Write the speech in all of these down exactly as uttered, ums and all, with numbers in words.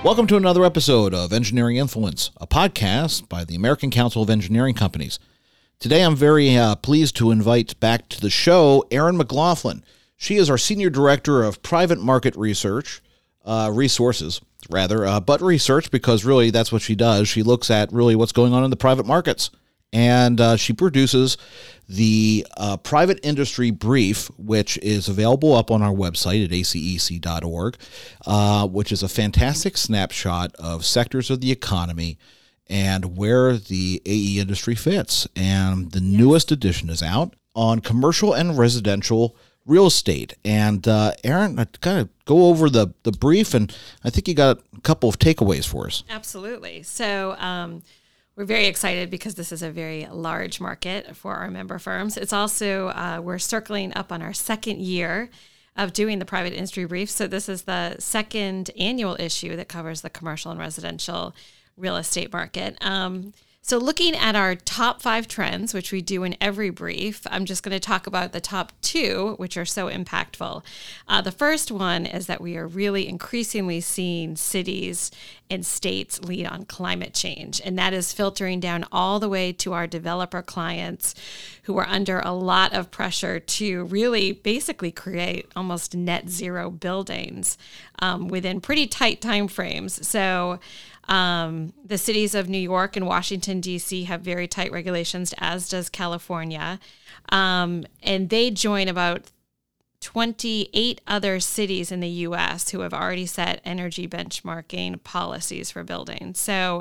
Welcome to another episode of Engineering Influence, a podcast by the American Council of Engineering Companies. Today I'm very uh, pleased to invite back to the show Erin McLaughlin. She is our Senior Director of Private Market Research, uh, Resources, rather, uh, but research because really that's what she does. She looks at really what's going on in the private markets. And uh, she produces the uh, Private Industry Brief, which is available up on our website at A C E C dot org, uh, which is a fantastic snapshot of sectors of the economy and where the A E industry fits. And the yes. newest edition is out on commercial and residential real estate. And uh, Erin, I kind of go over the, the brief, and I think you got a couple of takeaways for us. Absolutely. So, um, We're very excited because this is a very large market for our member firms. It's also, uh, we're circling up on our second year of doing the Private Industry Brief. So this is the second annual issue that covers the commercial and residential real estate market. Um, so looking at our top five trends, which we do in every brief, I'm just going to talk about the top two, which are so impactful. Uh, the first one is that we are really increasingly seeing cities and states lead on climate change. And that is filtering down all the way to our developer clients who are under a lot of pressure to really basically create almost net zero buildings um, within pretty tight timeframes. So Um, the cities of New York and Washington, D C have very tight regulations, as does California. Um, and they join about twenty-eight other cities in the U S who have already set energy benchmarking policies for buildings. So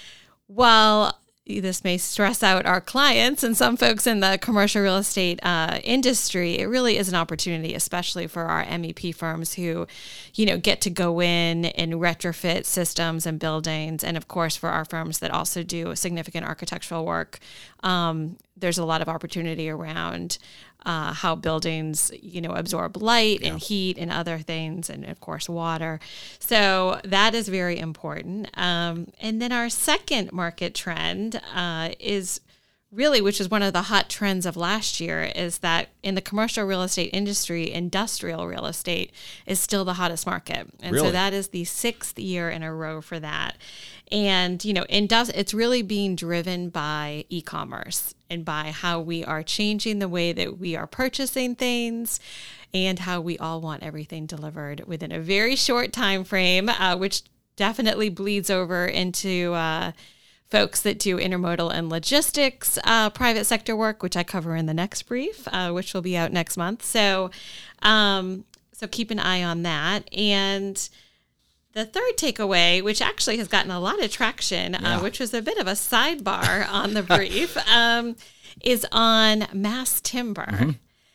while this may stress out our clients and some folks in the commercial real estate uh, industry, it really is an opportunity, especially for our M E P firms who, you know, get to go in and retrofit systems and buildings. And of course, for our firms that also do significant architectural work, um, there's a lot of opportunity around uh, how buildings, you know, absorb light yeah. and heat and other things, and of course, water. So that is very important. Um, and then our second market trend uh, is really, which is one of the hot trends of last year, is that in the commercial real estate industry, industrial real estate is still the hottest market. And really? So that is the sixth year in a row for that. And, you know, indus- it's really being driven by e-commerce and by how we are changing the way that we are purchasing things and how we all want everything delivered within a very short time frame, uh, which definitely bleeds over into uh, folks that do intermodal and logistics uh, private sector work, which I cover in the next brief, uh, which will be out next month. So, um, so keep an eye on that. And the third takeaway, which actually has gotten a lot of traction, yeah. uh, which was a bit of a sidebar on the brief, um, is on mass timber. Mm-hmm.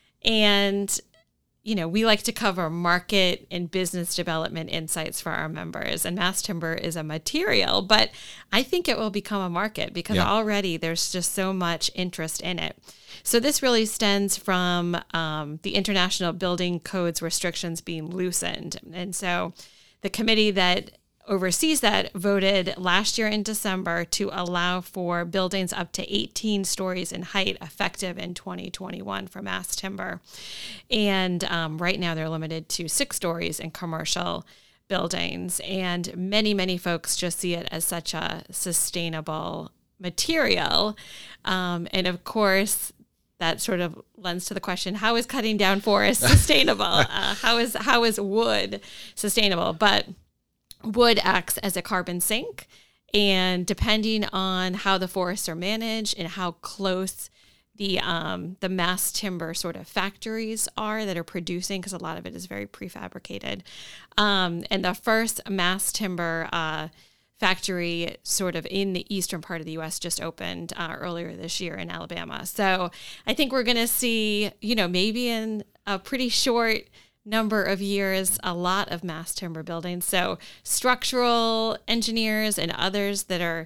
And you know, we like to cover market and business development insights for our members, and mass timber is a material, but I think it will become a market because yeah. already there's just so much interest in it. So this really stems from um, the International Building Codes restrictions being loosened. And so the committee that oversees that voted last year in December to allow for buildings up to eighteen stories in height effective in twenty twenty-one for mass timber. And um, right now they're limited to six stories in commercial buildings. And many, many folks just see it as such a sustainable material. Um, and of course, that sort of lends to the question, how is cutting down forests sustainable? uh, how is how is wood sustainable? But wood acts as a carbon sink, and depending on how the forests are managed and how close the um, the mass timber sort of factories are that are producing, because a lot of it is very prefabricated. Um, and the first mass timber uh, factory sort of in the eastern part of the U S just opened uh, earlier this year in Alabama. So I think we're going to see, you know, maybe in a pretty short number of years, a lot of mass timber buildings. So structural engineers and others that are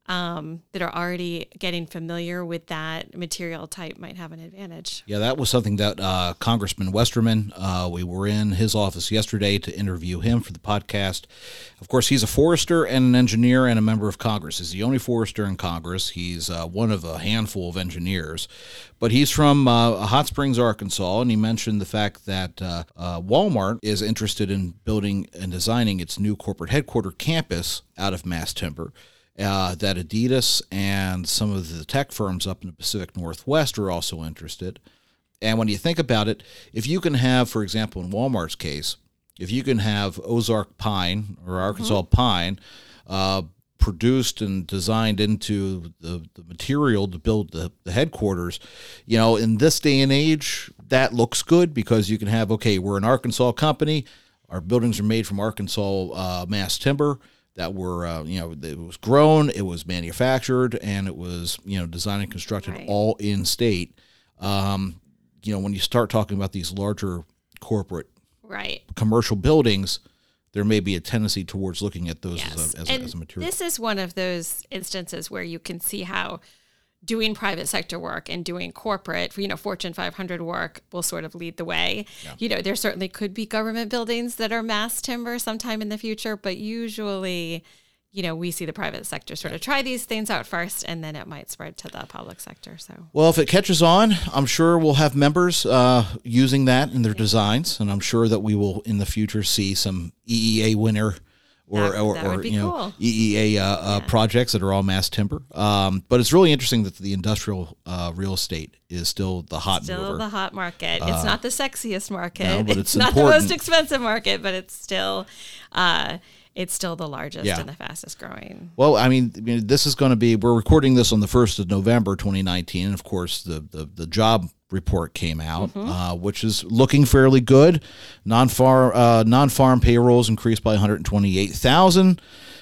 um, that are already getting familiar with that material type might have an advantage. Yeah, that was something that uh, Congressman Westerman, uh, we were in his office yesterday to interview him for the podcast. Of course, he's a forester and an engineer and a member of Congress. He's the only forester in Congress. He's uh, one of a handful of engineers. But he's from uh, Hot Springs, Arkansas, and he mentioned the fact that uh, uh, Walmart is interested in building and designing its new corporate headquarters campus out of mass timber. Uh, that Adidas and some of the tech firms up in the Pacific Northwest are also interested. And when you think about it, if you can have, for example, in Walmart's case, if you can have Ozark pine or Arkansas mm-hmm. pine uh, produced and designed into the, the material to build the, the headquarters, you know, in this day and age, that looks good because you can have, okay, we're an Arkansas company. Our buildings are made from Arkansas uh, mass timber. That were, uh, you know, it was grown, it was manufactured, and it was, you know, designed and constructed right. all in state. Um, you know, when you start talking about these larger corporate, right, commercial buildings, there may be a tendency towards looking at those yes. as, a, as, and a, as a material. This is one of those instances where you can see how doing private sector work and doing corporate, you know, Fortune five hundred work will sort of lead the way. Yeah. You know, there certainly could be government buildings that are mass timber sometime in the future, but usually, you know, we see the private sector sort of try these things out first, and then it might spread to the public sector. So, well, if it catches on, I'm sure we'll have members uh, using that in their yeah. designs, and I'm sure that we will in the future see some E E A winner or, that, or, that or you know, cool. E E A uh, uh, yeah. projects that are all mass timber. Um, but it's really interesting that the industrial uh, real estate is still the hot still mover. the hot market. It's uh, not the sexiest market. No, but it's it's not important. the most expensive market, but it's still uh, it's still the largest yeah. and the fastest growing. Well, I mean, I mean this is going to be, we're recording this on the first of November, twenty nineteen. And of course, the, the, the job report came out, mm-hmm. uh, which is looking fairly good. Non-farm, uh, non-farm payrolls increased by one hundred twenty-eight thousand.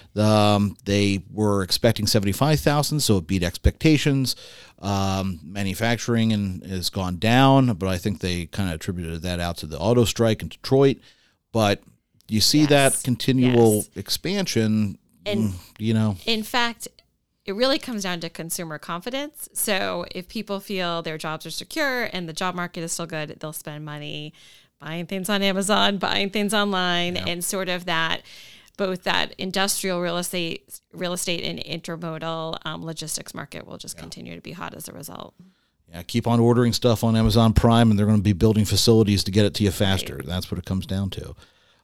Um, they were expecting seventy-five thousand, so it beat expectations. Um, manufacturing and has gone down, but I think they kind of attributed that out to the auto strike in Detroit. But you see yes. that continual yes. expansion, and you know. In fact, it really comes down to consumer confidence. So if people feel their jobs are secure and the job market is still good, they'll spend money buying things on Amazon, buying things online, yeah. and sort of that, both that industrial real estate, real estate and intermodal um, logistics market will just yeah. continue to be hot as a result. Yeah, keep on ordering stuff on Amazon Prime, and they're going to be building facilities to get it to you faster. Right. That's what it comes down to.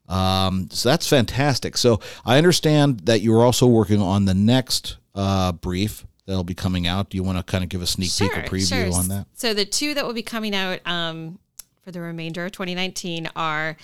Um, so that's fantastic. So I understand that you're also working on the next uh, brief that'll be coming out. Do you want to kind of give a sneak sure, peek or preview sure. on that? So the two that will be coming out um, for the remainder of twenty nineteen are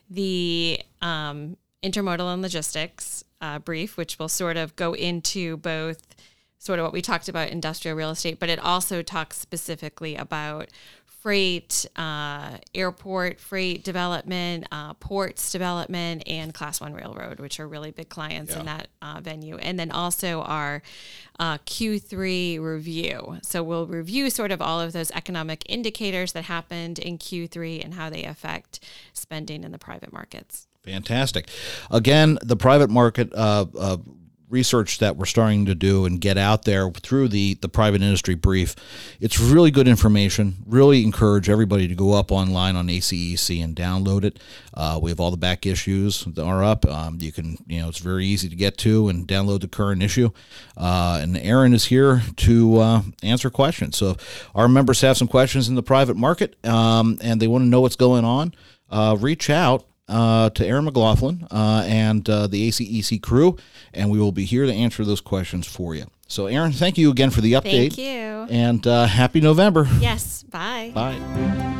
the um, intermodal and logistics uh, brief, which will sort of go into both sort of what we talked about, industrial real estate, but it also talks specifically about freight, uh, airport freight development, uh, ports development, and Class One Railroad, which are really big clients yeah. in that uh, venue. And then also our uh, Q three review. So we'll review sort of all of those economic indicators that happened in Q three and how they affect spending in the private markets. Fantastic. Again, the private market uh, uh, research that we're starting to do and get out there through the, the private industry brief, it's really good information. Really encourage everybody to go up online on A C E C and download it. Uh, we have all the back issues that are up. Um, you can, you know, it's very easy to get to and download the current issue. Uh, and Aaron is here to uh, answer questions. So if our members have some questions in the private market um, and they want to know what's going on, uh, reach out Uh, to Aaron McLaughlin uh, and uh, the A C E C crew, and we will be here to answer those questions for you. So, Aaron, thank you again for the update. Thank you. And uh, happy November. Yes. Bye. Bye.